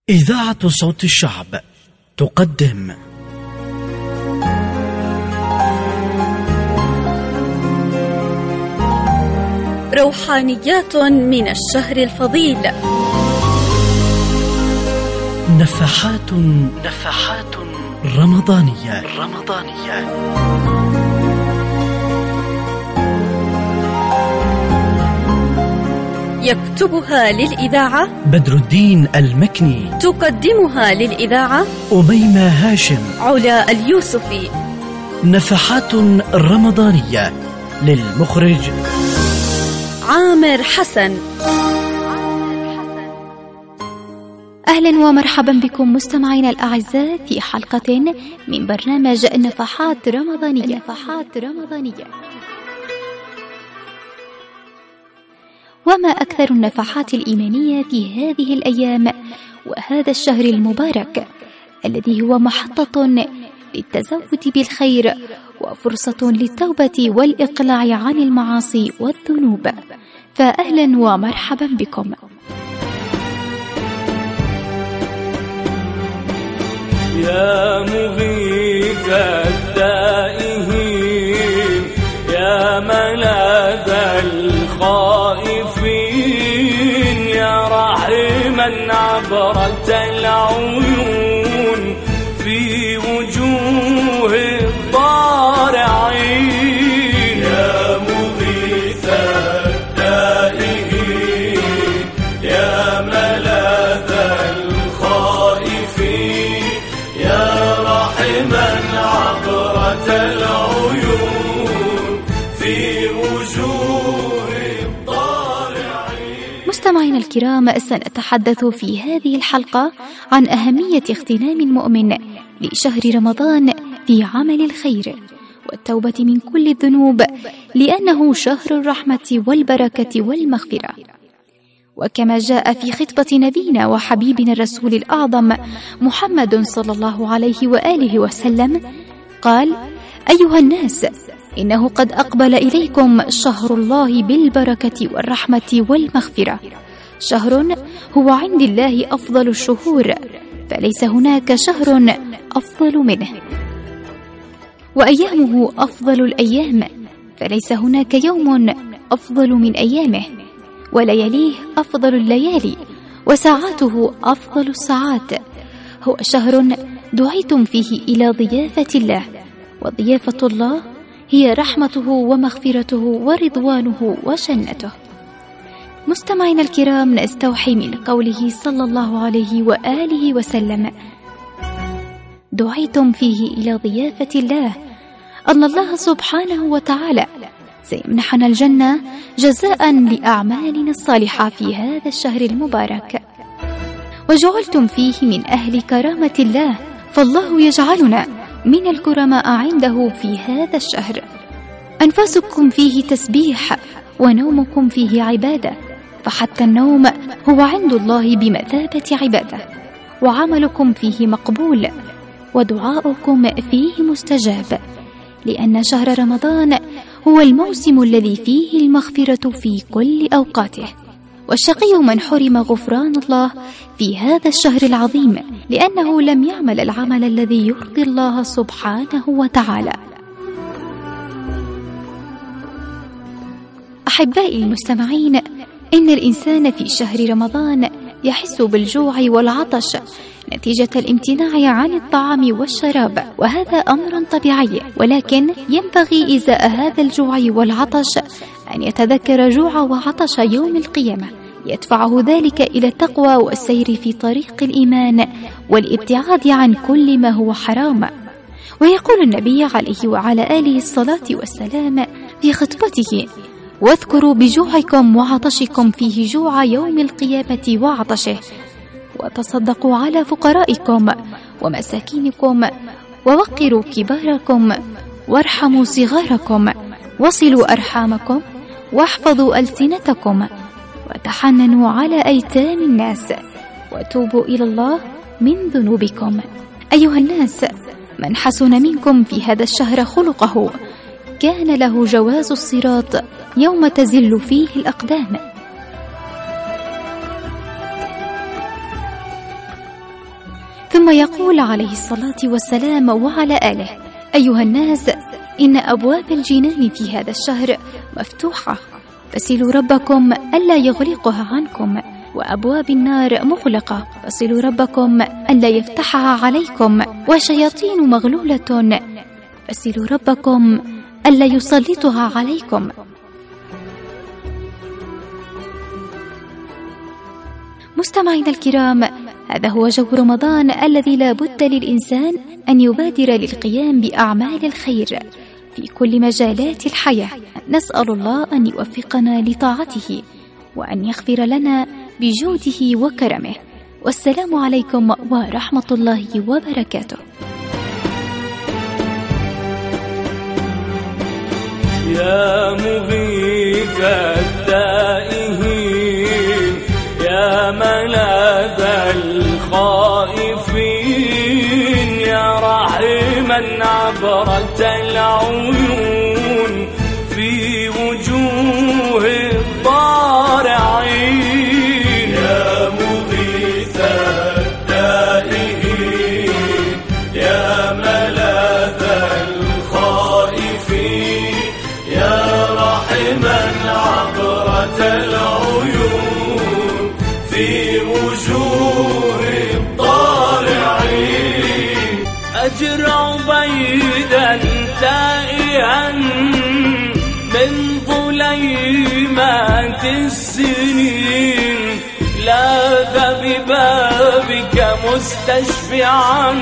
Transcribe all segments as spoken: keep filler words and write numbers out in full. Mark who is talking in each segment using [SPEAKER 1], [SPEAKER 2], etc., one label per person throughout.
[SPEAKER 1] إذاعة صوت الشعب تقدم
[SPEAKER 2] روحانيات من الشهر الفضيل،
[SPEAKER 1] نفحات نفحات رمضانية رمضانية
[SPEAKER 2] يكتبها للإذاعة
[SPEAKER 1] بدر الدين المكني،
[SPEAKER 2] تقدمها للإذاعة
[SPEAKER 1] أميمة هاشم،
[SPEAKER 2] علا اليوسفي.
[SPEAKER 1] نفحات رمضانية للمخرج
[SPEAKER 2] عامر حسن.
[SPEAKER 3] أهلا ومرحبا بكم مستمعينا الأعزاء في حلقة من برنامج نفحات رمضانية. نفحات رمضانية. وما أكثر النفحات الإيمانية في هذه الأيام وهذا الشهر المبارك الذي هو محطة للتزود بالخير وفرصة للتوبة والإقلاع عن المعاصي والذنوب، فأهلا ومرحبا بكم.
[SPEAKER 4] يا مغيث التائهين يا ملاذ الخائفين يا رحيما عبرة العيون في وجوه الضارعين. يا مغيث التائهين يا ملاذ الخائفين يا رحمن عبرة العيون في وجوه الضارعين.
[SPEAKER 3] مستمعينا الكرام، سنتحدث في هذه الحلقة عن أهمية اغتنام المؤمن لشهر رمضان في عمل الخير والتوبة من كل الذنوب، لأنه شهر الرحمة والبركة والمغفرة. وكما جاء في خطبة نبينا وحبيبنا الرسول الأعظم محمد صلى الله عليه وآله وسلم قال: أيها الناس، إنه قد أقبل إليكم شهر الله بالبركة والرحمة والمغفرة، شهر هو عند الله أفضل الشهور، فليس هناك شهر أفضل منه، وأيامه أفضل الأيام، فليس هناك يوم أفضل من أيامه، ولياليه أفضل الليالي، وساعاته أفضل الساعات. هو شهر دعيتم فيه إلى ضيافة الله، وضيافة الله هي رحمته ومغفرته ورضوانه وجنته. مستمعينا الكرام، نستوحي من قوله صلى الله عليه وآله وسلم: دعيتم فيه إلى ضيافة الله، أن الله سبحانه وتعالى سيمنحنا الجنة جزاء لأعمالنا الصالحة في هذا الشهر المبارك. وجعلتم فيه من أهل كرامة الله، فالله يجعلنا من الكرماء عنده في هذا الشهر. أنفاسكم فيه تسبيح، ونومكم فيه عبادة، فحتى النوم هو عند الله بمثابة عبادة، وعملكم فيه مقبول، ودعاؤكم فيه مستجاب، لأن شهر رمضان هو الموسم الذي فيه المغفرة في كل أوقاته. والشقي من حرم غفران الله في هذا الشهر العظيم، لأنه لم يعمل العمل الذي يرضي الله سبحانه وتعالى. أحبائي المستمعين، إن الإنسان في شهر رمضان يحس بالجوع والعطش نتيجة الامتناع عن الطعام والشراب، وهذا أمر طبيعي، ولكن ينبغي إزاء هذا الجوع والعطش أن يتذكر جوع وعطش يوم القيامة، يدفعه ذلك إلى التقوى والسير في طريق الإيمان والابتعاد عن كل ما هو حرام. ويقول النبي عليه وعلى آله الصلاة والسلام في خطبته: واذكروا بجوعكم وعطشكم فيه جوع يوم القيامة وعطشه، وتصدقوا على فقرائكم ومساكينكم، ووقروا كباركم، وارحموا صغاركم، وصلوا أرحامكم، واحفظوا ألسنتكم، وتحننوا على أيتام الناس، وتوبوا إلى الله من ذنوبكم. أيها الناس، من حسن منكم في هذا الشهر خلقه كان له جواز الصراط يوم تزل فيه الأقدام. ثم يقول عليه الصلاة والسلام وعلى آله: أيها الناس، إن أبواب الجنان في هذا الشهر مفتوحة، فسلوا ربكم ألا يغلقها عنكم، وأبواب النار مغلقة، فسلوا ربكم ألا يفتحها عليكم، وشياطين مغلولة، فسلوا ربكم ألا يسلطها عليكم. مستمعينا الكرام، هذا هو جو رمضان الذي لا بد للإنسان أن يبادر للقيام بأعمال الخير في كل مجالات الحياة. نسأل الله أن يوفقنا لطاعته وأن يغفر لنا بجوده وكرمه. والسلام عليكم ورحمة الله وبركاته.
[SPEAKER 4] يا مغيث التائهين، يا ملاذ الخائفين، يا راحما عبرة العيون في وجوه الضارعين. يا مغيث التائهين، يا ملاذ الخائفين، يا راحما عبرة العيون في وجوه الضارعين. أجرع بيدا تائها من ظليمات السنين، لاذ ببابك مستشفعا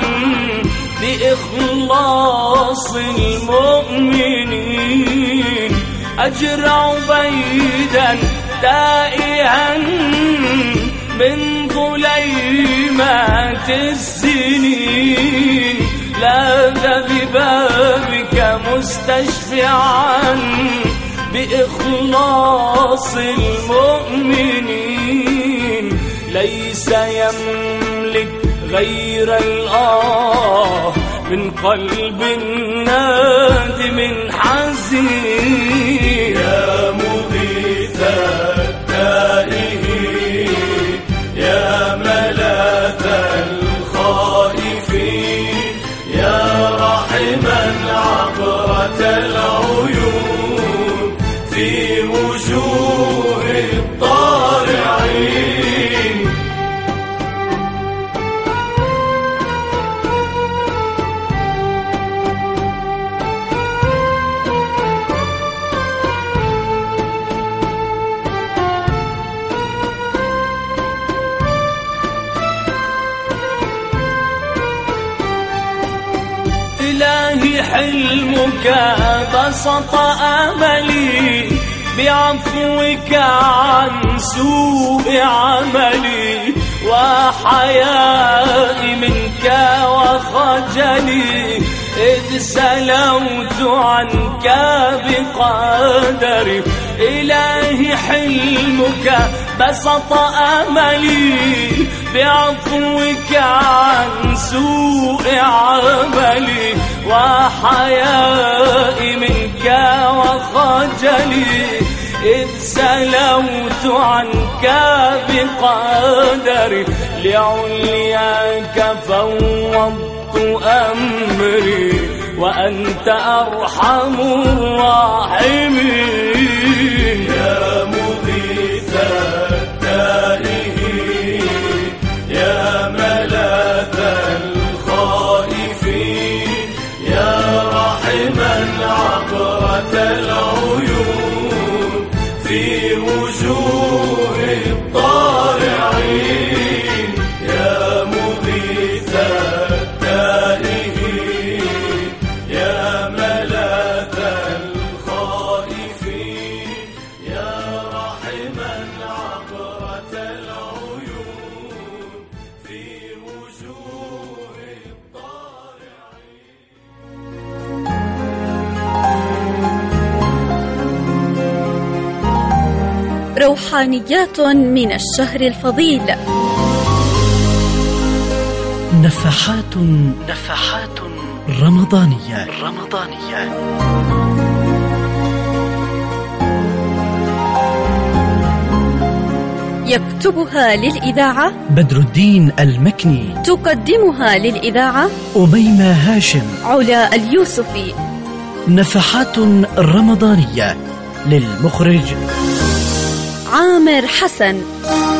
[SPEAKER 4] بإخلاص المؤمنين. أجرع بيدا تائها من ظليمات السنين، لاذ ببابك مستشفعا بإخلاص المؤمنين. ليس يملك غير الآه من قلب نادم حزين. يا مغيث التائهين، يا ملاذ الخائفين، يا راحما عبرة العيون في وجوه الضارعين. إلهي حلمك بسط أملي، بعفوك عن سوء عملي، وحيائي منك وخجلي، إذ سلوت عنك بقدري. إلهي حلمك بسط أملي، بعفوك عن سوء عملي، وحيائي منك وخجلي، إذ سلوت عنك بقدري. لعلياك فوضت أمري، وأنت أرحم الراحمين. يا مغيث التائهين، يا ملاذ الخائفين، يا راحما عبرة العيون في وجوه الضارعين. يا مغيث التائهين، يا ملاذ الخائفين، يا راحما عبرة العيون في وجوه الضارعين.
[SPEAKER 2] روحانيات من الشهر الفضيل.
[SPEAKER 1] نفحات نفحات رمضانية رمضانية.
[SPEAKER 2] يكتبها للإذاعة
[SPEAKER 1] بدر الدين المكني،
[SPEAKER 2] تقدمها للإذاعة
[SPEAKER 1] أميمة هاشم،
[SPEAKER 2] علا اليوسفي.
[SPEAKER 1] نفحات رمضانية للمخرج
[SPEAKER 2] عامر حسن.